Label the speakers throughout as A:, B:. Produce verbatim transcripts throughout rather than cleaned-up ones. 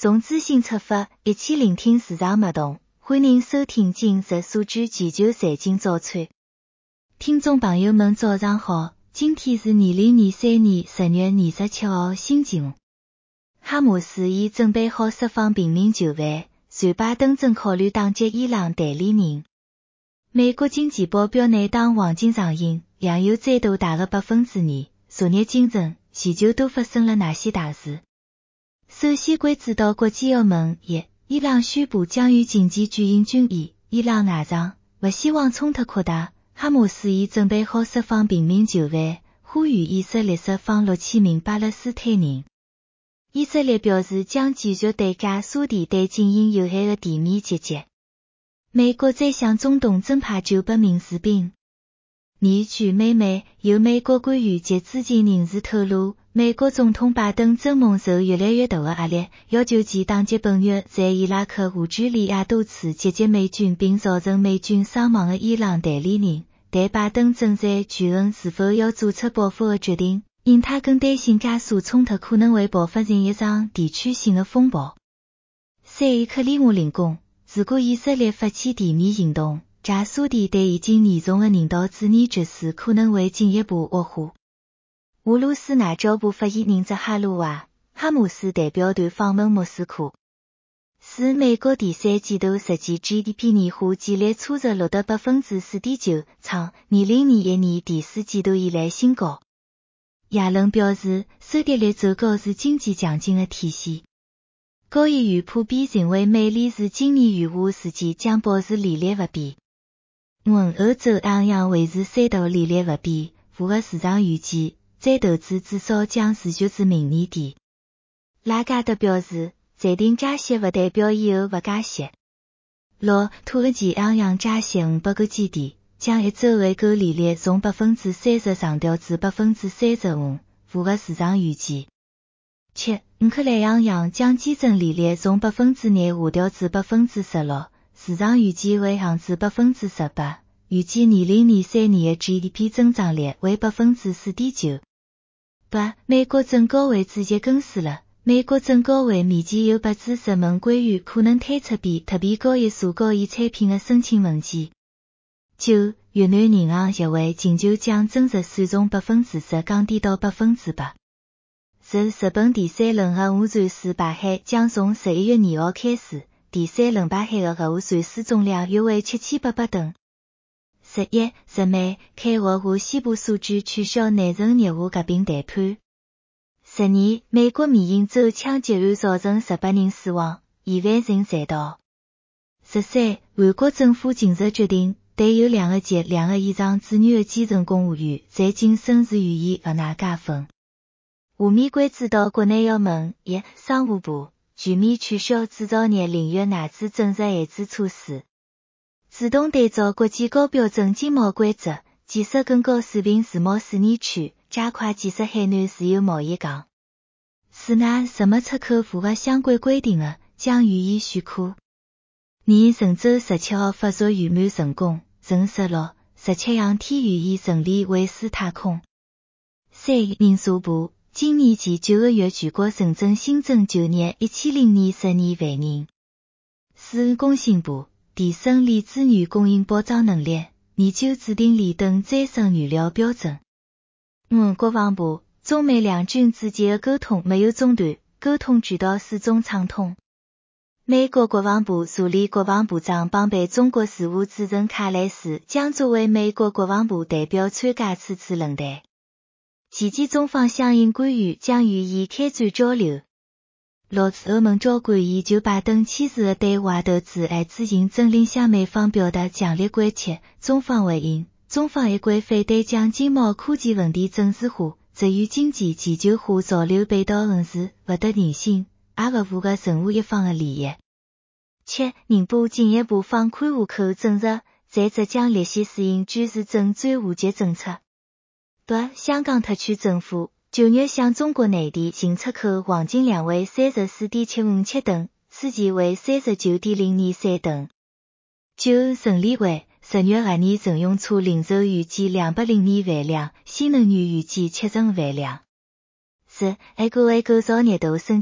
A: 从资讯出发，一起聆听市场脉动。欢迎收听今日数据全球财经早餐。听众朋友们早上好，今天是二零二三年十月二十七号星期五。哈马斯已准备好释放平民囚犯，随拜登正考虑打击伊朗代理人。美国经济报表内当黄金上映，量又再度大个百分之二。昨日清晨，全球都发生了哪些大事？首先关注到国际澳门一，伊朗宣布将于近期举行军演，伊朗外长不希望冲突扩大，哈马斯已准备好释放平民囚犯，呼吁以色列释放六千名巴勒斯坦人。以色列表示将继续对加沙地带进行有限的地面袭击。美国再向中东增派九百名士兵。二据美媒，有美国官员及知情人士透露，美国总统拜登正蒙受越来越大的压力，要求其打击本月在伊拉克和叙利亚多次袭击美军并造成美军伤亡的伊朗代理人，但拜登正在权衡是否要做出报复的决定，因他更担心加沙冲突可能会爆发成一场地区性的风暴。三克里姆林宫，如果以色列发起地面行动，加沙地带已经严重的人道主义局势可能会进一步恶化。俄罗斯外交部发言人扎哈罗娃，哈马斯代表团访问莫斯科。是美国第三季度实际 G D P 年化季率初值录得 百分之四点九， 创二零二一年第四季度以来新高。耶伦表示，收益率走高是经济强劲的体现。高议员普遍认为美联储今年余下时间将保持利率不变。欧欧洲央行维持三度利率不变，符合市场预期，再投资至少将持续至明年底。拉加德表示，暂停加息不代表以后不加息。六，土耳其央行加息五百个基点，将一周回购利率从百分之三十上调至百分之三十五，符合市场预期。七，乌克兰央行将基准利率从百分之廿下调至百分之十六，市场预计会降至百分之十八，预计二零二三年的 G D P 增长率为百分之四点九。八，美国证监会主席更新了，美国证监会面前有八支质问官员可能推出比特币交易所交易产品的申请文件。九，越南银行协会请求将增值税从百分之十降低到百分之八。十，日本第三轮核污水水排海将从十一月二号开始，第三轮排海的核污水水总量约为七千八百吨。十一，日美开会和西部数据取消南城热化合并谈判。十二，美国缅因州枪击案造成十八人死亡，疑犯仍在逃。十三，韩国政府近日决定，对有两个级、两个以上子女的基层公务员，在晋升时予以额外加分。下面关注到国内要闻：一、商务部全面取消制造业领域外资正式限制措施，主动对照国际高标准经贸规则，建设更高水平自贸试验区，加快建设海南自由贸易港。市内实物出口符合相关规定的，将予以许可。二、神舟十七号发射圆满成功，神十六、十七航天员已顺利回输太空。三、人社部今年前九个月全国城镇新增就业一千零二十二万人。四、工信部提升锂资源供应保障能力，研究制定锂等再生燃料标准。五、国防部中美两军之间的沟通没有中断，沟通渠道始终畅通。美国国防部助理国防部长邦贝中国事务主任卡莱斯将作为美国国防部代表参加此次论坛。期间中方相应官员将与伊开展交流。六、欧盟交关议就拜登签署的对华投资案自行政令向美方表达强烈关切，中方回应，中方一贯反对将经贸科技问题政治化，只与经济全球化潮流背道而驰，不得人心，也不符合任何一方的利益。七、宁波进一步放宽户口政策，在浙江立宪实行居住证转户籍政策。八、香港特区政府九月向中国内地进出口黄金量为 三十四点七五七吨，此前为 三十九点零二三吨。九、省理会十月二年乘用车零售预计两百零二万辆，新能源预计七十五万辆。十、A 股 A 股早热度升级，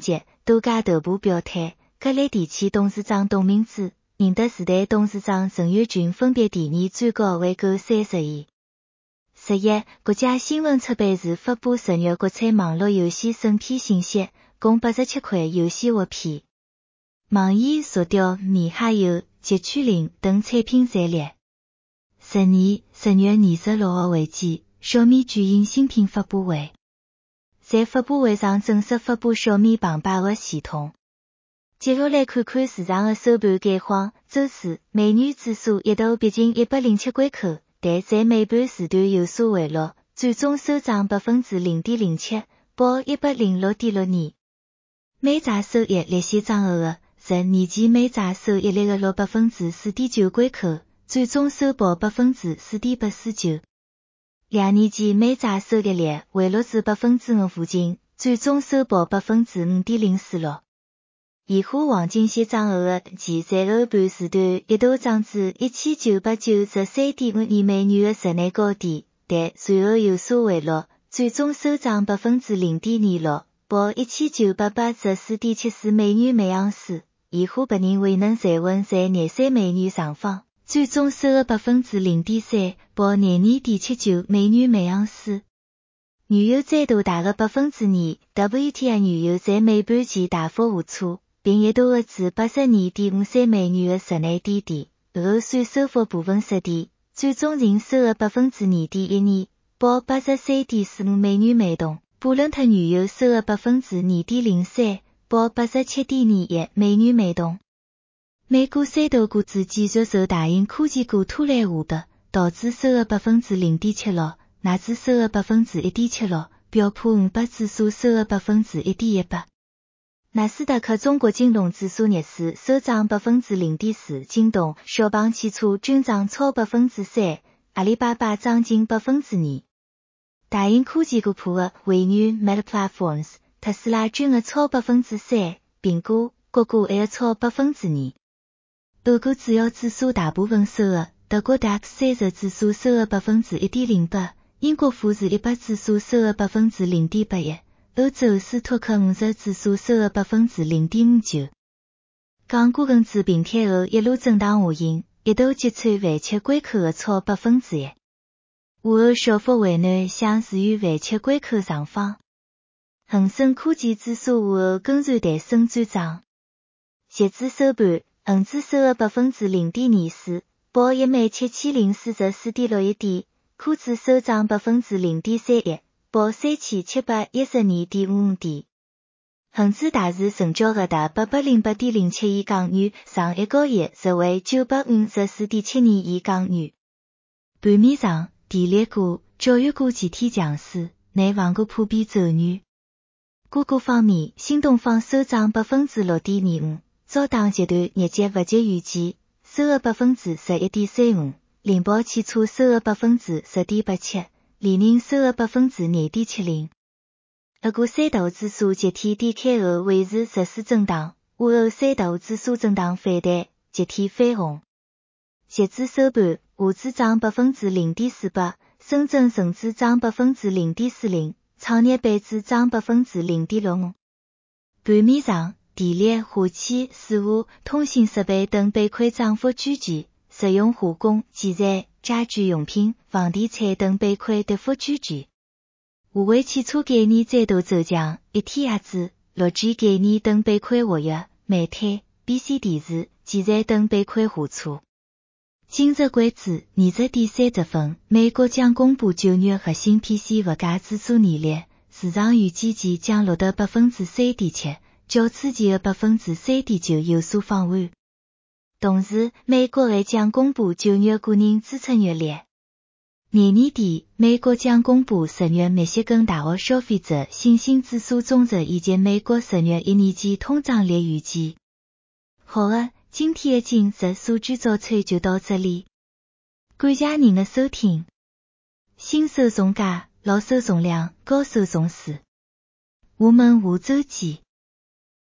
A: 多家头部表态，格力电器董事长董明珠、宁德时代董事长陈月群分别提议最高为购三十亿。十一，国家新闻出版社发布十月国产网络游戏审批信息，共八十七款游戏获批。网易、索调、米哈游、极趣灵等产品在列。十二，十月二十六号为止，小米举行新品发布会。在发布会上正式发布小米澎湃的系统。接下来看看市场的收盘概况。周四，美元指数一度逼近一百零七关口，但在尾盘时段有所回落，最终收涨百分之零点零七，报一百零六点六二。美债收益立现涨后的十年期美债收益率的落百分之四点九关口，最终收报百分之四点八四九。两年期美债收益率回落至百分之五附近，最终收报百分之五点零四六。现货黄金现涨后的期在后盘时段一度涨至一千九百九十三点五二美元的日内高点，但随后有所回落，最终收涨百分之零点二六，报一千九百八十四点七四美元每盎司。现货白银未能站稳在廿三美元上方，最终收了百分之零点三，报廿二点七九美元每盎司。原油再度大个百分之二 ，W T I 原油在尾盘前大幅下挫，并一度压至八十二点五三美元的日内低点，后算收复部分失地，最终净收了百分之二点一二，报八十三点四五美元每桶。布伦特原油收了百分之二点零三，报八十七点二一美元每桶。美股三大股指继续受大型科技股拖累下跌，道指收了百分之零点七六，纳指收了百分之一点七六，标普五百指数收了百分之一点一八。纳斯达克中国金融指数逆势收涨百分之零点四，京东、小鹏汽车均涨超百分之三，阿里巴巴涨近百分之二。大型科技股普的微软、Meta Platforms、特斯拉均压超百分之三，苹果、谷歌还压超百分之二。欧股主要指数大部分收的，德国 D A X 三十指数收了百分之一点零八，英国富时一百指数收了百分之零点八一。欧洲斯托克五十指数收了百分之零点五九。港股跟自平开后一路震荡下行，一度击穿万七关口的超百分之一。午后小幅回暖，想处于万七关口上方。恒生科技指数午后跟随弹升转涨。截至收盘，恒指收了百分之零点二四，报一万七千零四十四点六一点，科指收涨百分之零点三一。报三千七百一十二点五五点。恒指大市成交额达八百零八点零七亿港元，上一个月实为九百五十四点七二亿港元。盘面上，电力股、教育股集体强势，内房股普遍走软。个股方面，新东方收涨百分之六点二五，招当集团业绩不及预期，收了百分之十一点三五，灵宝汽车收了百分之十点八七。李宁收了百分之二点七零。俄股三大指数集体低开后维持弱势震荡，午后三大指数震荡反弹，集体翻红。截至收盘，沪指涨百分之零点四八，深圳成指涨百分之零点四零，创业板指涨百分之零点六五。盘面上，电力、化纤、水务、通信设备等板块涨幅居前，实用化工、建材、家居用品、房地产等板块跌幅居前。华为汽车概念再度走强，一天鸭子、六 G 概念等板块活跃，煤炭、B C 电视、建材等板块下挫。今日关注二十点三十分，美国将公布九月核心 P C 物价指数年率，市场预计其将落得百分之三点七，较此前的百分之三点九有所放缓。同时，美国还将公布九月个人支出月率。廿年底，美国将公布十月密歇根大学消费者信心指数总值以及美国十月一年期通胀率预计。好了，今天的今日数据早餐就到这里，感谢您的收听。新手从价，老手从量，高手从市。我们下周见。